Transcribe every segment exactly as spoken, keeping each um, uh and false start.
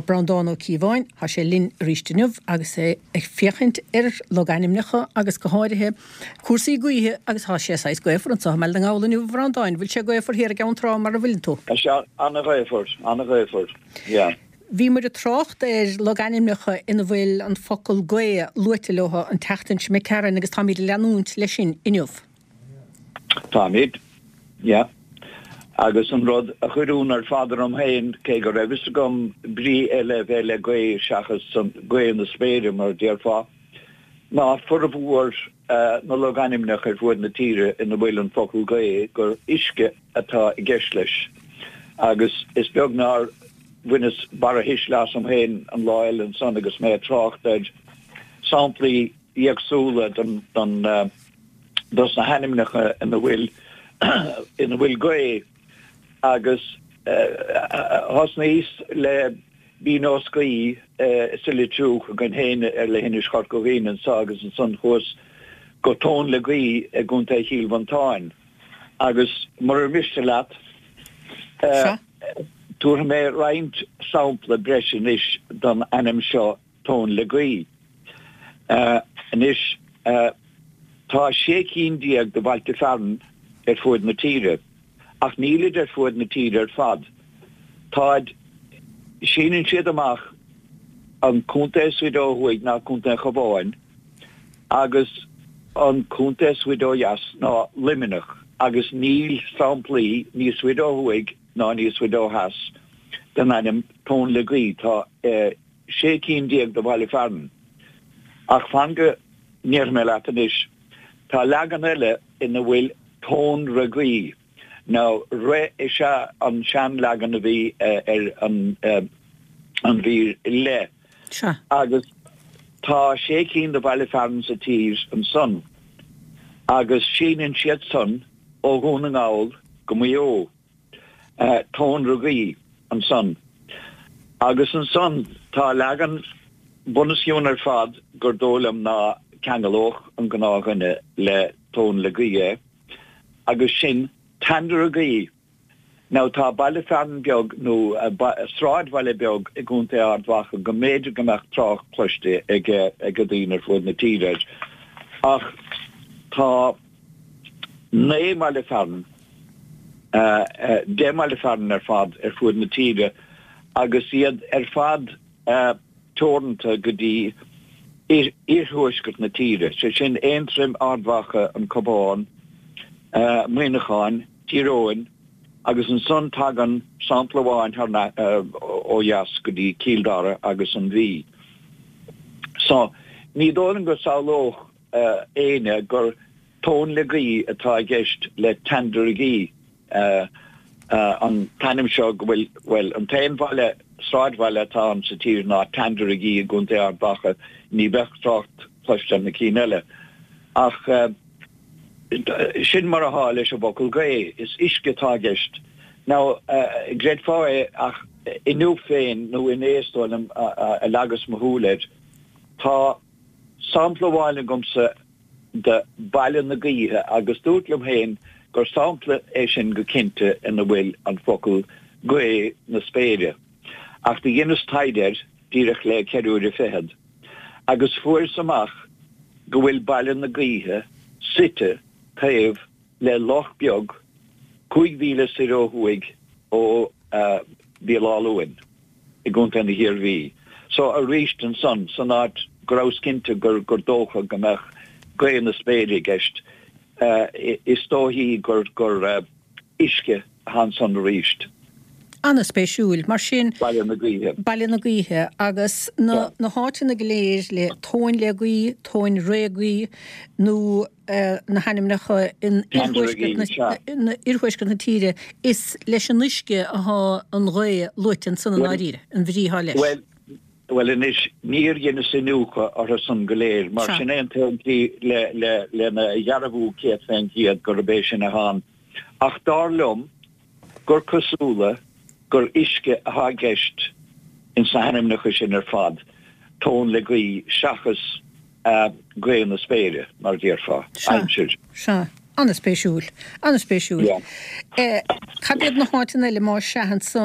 Tá Brandán ó Cíbháin, há sé linn rístineh agus é ag fiachint ar loganimnecha agus go háirithe cuasaí gaotha agus há sé sais goéfar an sa mel an gálanniu Brandán, bhfuil sé goéfar hir gan trá mar a bhfuiln tú. Anna goéfar, Anna goéfar, ja. Bhí mar a trocht ar loganimnecha ina bhfuil an focail gae luiteiletha an teachtain me cearan agus tá míad leanúnt leis sin inniuh. Tá míad, ja. Agus an rud a chuún ar fadar am hain cé go raibh gom brí eile bheile gae seachas san gae na spéidir mar déarfá. Ná fur a bhúir na loganimneach ar bhuaid na tíre ina bhfuil an focail gae gur isce atá i gceist leis. Agus is beag ná winnes bara his las am hain an láil an son agus mé trocht ed samplaí iagsúla dan dan uh, dus na hanimnecha in the will in the will gae agus has níos le bíno scaí silitrú gan hain er le hinne schart go bhín an sagus an son chós go tón le gaí a gúnta híl van táin agus mar miste leat Túr mé reint sampla bresin is dan anim seo tón le gaí. An is tá sé cín diag de bhailte fearn ar fuaid na tíre. Ach nílid ar fuaid na tíre ar fad. Táid sínin siad amach an cúnta swidó huig na cúnta chabáin agus an cúnta swidó jas ná liminach agus níl samplaí ní swidó huig ná ní swidó has den anim tón le gaí tá sé cín diag de bhailte fearn. Ach fange níor me leat is tá legan eile ina bhfuil tón re gaí. Now re is an sean legan a bhí ar an an bhí le. Agus tá sé cín de bhailte fearn sa tír an son. Agus sínin siad son ó gún an áil go mó tón re gaí an son. Agus an son tá legan bonusisiún ar fad gur dólam ná ceangalóch an gnáganne le tón le gaí agus sin tandar a gaí. Now tá baile fearn beag nó sráid baile beag i gúnta ardhacha go méidir gomach trách pluiste ag ag a dtín ar fuaid na tíre. Ach tá né baile fearn dé baile fearn ar fad ar fuaid na tíre agus iad ar fad tornta go dtí iarthuaiscut na tíre. So sin éintrim ardhacha an cobáin muinecháin tíróin agus an son tagan samplaháin ó jas go dtí cíldara agus an bhí. So ní dólan go sáloch éine gur tón le gaí atá gceist le tandar a gaí an tanim seo bhfuil well an tain bhaile sráidhhaile atá an sa tír ná tandar a gaí a gúnta ardhacha ní bheithtracht pluiste na cín eile. Ach sin mar a há leis a bocail gae is isce tá gceist. Now gréad fáe ach inú féin nó in éastóilm a leagas mothúlaid tá samplaháin gomsa de baile na gaíthe agus dúitlim héin gur sampla é sin go cinnte ina bhfuil an focail gae na spéire. Ach de dhéanas taidir díreach le ceúir a fehead. Agus fuair samach go bhfuil baile na gaíthe site taobh le loch beag chuig mhíle saoróidh huaig ó bíaláúin i gúnta na hir bhí. So a ríist an son san áit grás cinnte gur gur dócha gomach gae na spéire gceist is tóthaí gur gur isce han son ríist. Anna spéisiúil mar sin baile na gaíthe. Baile na gaíthe agus na na háte na léir le tóin le gaí, tóin ré gaí nó na hanimnecha in irhuisce na tíre is leis an nuisce ath an ré luitin san an áíre an bhríá leis. Well, well in is níor dhéana sinúcha ar san go léir mar sin éontí le le le na jarabhú céad féin iad gur bééis sin a hán. Ach dárlumm gur cosúla gur isce a há gceist in sa hanimnecha sin ar fad tón le gaí seachas gae na spéire mar déarfá. Aimseir. Se, anna spéisiúil. Anna spéisiúil. Chabead na hátain eile má seahan son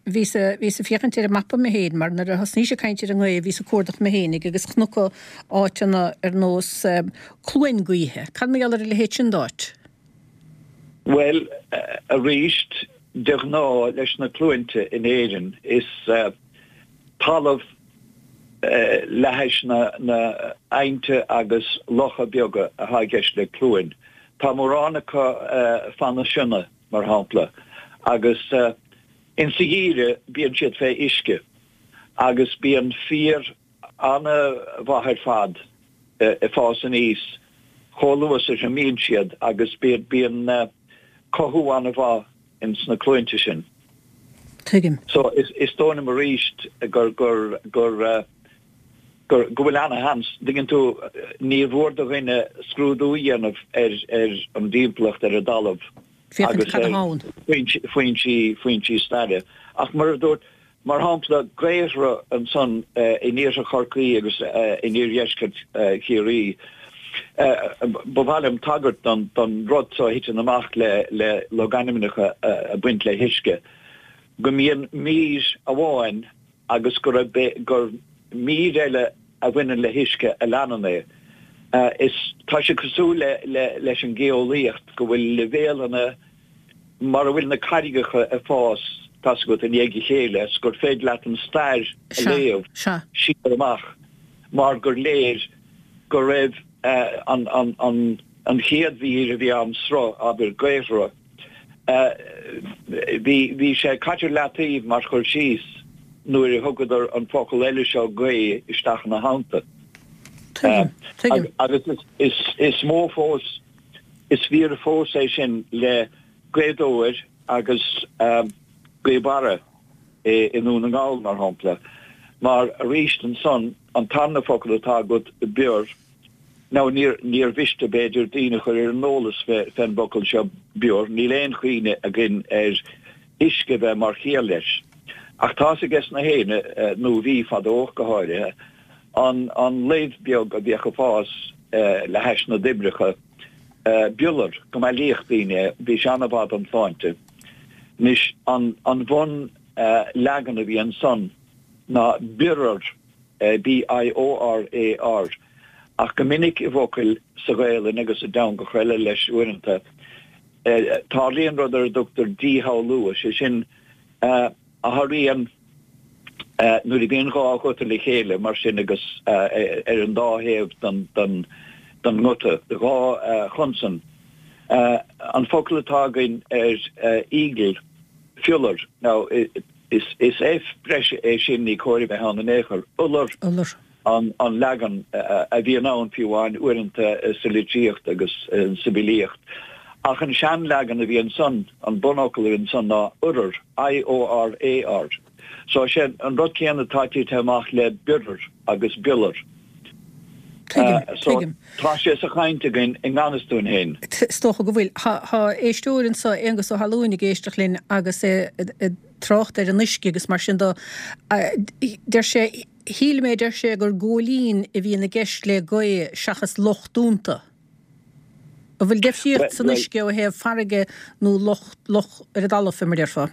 ví ví fichantí mappa me héin mar na a hasníise keintir an ví a cuadach me hénig agus chnucha áitena ar nós cloin guithe. Can mé all le héin dáit? Well, uh, a riist de ná leis na clointe in éan is uh, talamh uh, lehéis na, na einte agus locha bioga a hageis le cloin. Tá moránnacha uh, fanna sinna mar hapla agus uh, in sigíre bíon siad fé isce agus bíon fír anna bhathir fad uh, i fás an ís chóluas a mín siad agus bíon bíon uh, cothú anna bha in sna clointe sin. Tuigim. So is is tóna mar ríist gur gur gur uh, gur gohfuil anna hans digin tú uh, ní bhór a bhine scrúdú dhéanamh ar ar an díomplacht ar a dalamh agus faoin si faoin si stade. Ach mar dúirt mar hampla gréisre an son uh, in níor a chorcaí agus uh, in níor dheiscart uh, chiaí. Uh, Bhálum tagart don don rod so hitan amach le le loganimnacha uh, a buint le hiisce. Go míon mír a bháin agus gur a be, gur mír eile a bhuiine le hiisce a leanana. Uh, is tá se cosú le le leis an géolíocht go bhfuil le bhéalana mar a bhfuil na carigacha a fás tá go an éigi chéile gur féad leat an stair a léomh si amach mar gur léir go raibh Uh, an an an an héad hí a bhí an srá aber gréisre. Bhí bhí sé caitir leataíh mar chuir síos nuair a thugadidir an focail eile seo gaí isteach na hánta. Agus is is mó fós is bhíar fós é sin le gréadóir agus gréabara inún an gáil mar hampla. Mar a ríist an son an tanna focail atá go beor nou neer neer viste beidir dine chuir ar nólas fan bokkel se bjor ní lein chuine a gin er iske bheith mar chéles. Ach tá a ges na héine uh, nó ví fad óch gohaire an an leidbeag a bhícha fás uh, le heis na dibrecha uh, buller go mai léchtdíine bhí seanabad an fáinte. Nis an an bhon uh, legan a bhí an son na burer uh, B I O R A R. Ach gomininic I bhócail sa ghaile agus a dam go chreile leis uanta. Uh, tá líon ruidir Doctor D. Howe Lewis is sin uh, a haríon uh, nuair I bhíon gá chuta le chéile mar sin agus uh, ar an dáhéamh don don don ngota de gá uh, chunsan. Uh, an focail atá gainn ar uh, ígil fiular. Now is is éh breise é sin ní cóirí bheith an éair ular. Ular. an an legan uh, a bhí ná an fiúháin uanta uh, silíocht agus uh, sibilíocht. Ach an sean legan a bhí an son an bonócail an son ná urir I O R A R. So sé an rud céanna táití teach le burir agus buller. Uh, so tá sé a chainte gin in ganastún hen. Stocha go bhfuil ha éistúrin sa agus ó halúnig géisteach linn agus é trocht ar an isci agus mar sin do der sé híl méidir sé gur ggólín I bhí na gceist le goie seachas lochtúnta. A bhfuil defíocht san isci ó héh farige nó loch loch ar a dala fimar derfa.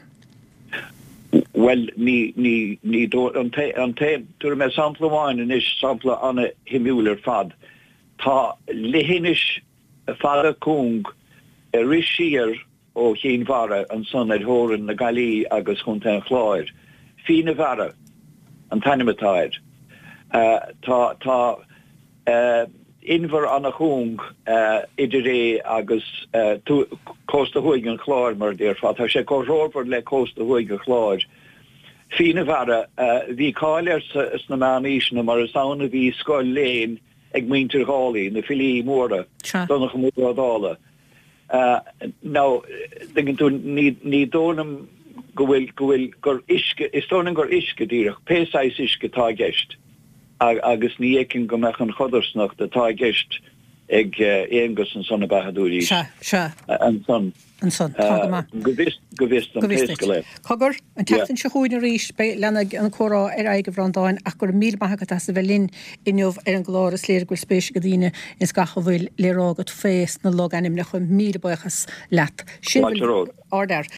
Well, ní ní ní do an te an te tú me sampla bháin in is sampla anna himúlar fad. Tá lehénis fada cúng a ris siar ó chéan bhara an son ar hóran na galí agus chun ten chláir. Fína bhara an tanimitáid. Uh, tá tá uh, inver anna chúng uh, idir é agus uh, tú cósta huig an chláir mar déir fad. Tá sé córópar le cósta huig an chláir. Fína bhara bhí cáilir na máníis na mar a saona bhí scoil léin ag muintir gálaí na filií móra donna go móra dála. Ná dingin tú ní dónam go bhfuil go bhfuil gur isce is tónam gur isce díreach pésáis isce tá gceist agus ní écinn go meach an chodarsnach de tá gceist ag éongus an sonna bahadúí an son. An son govis govis an pescale. Cogur an tetan se chuin a ríis be lena an chorá ar aige bhrandáin ach gur míl maithagat as a bhelinn inniuh ar an gláras léir gur spéis go dtíine is gacha bhfuil lérágad fééis na log anim le chun míl buchas leat. Sin ardar.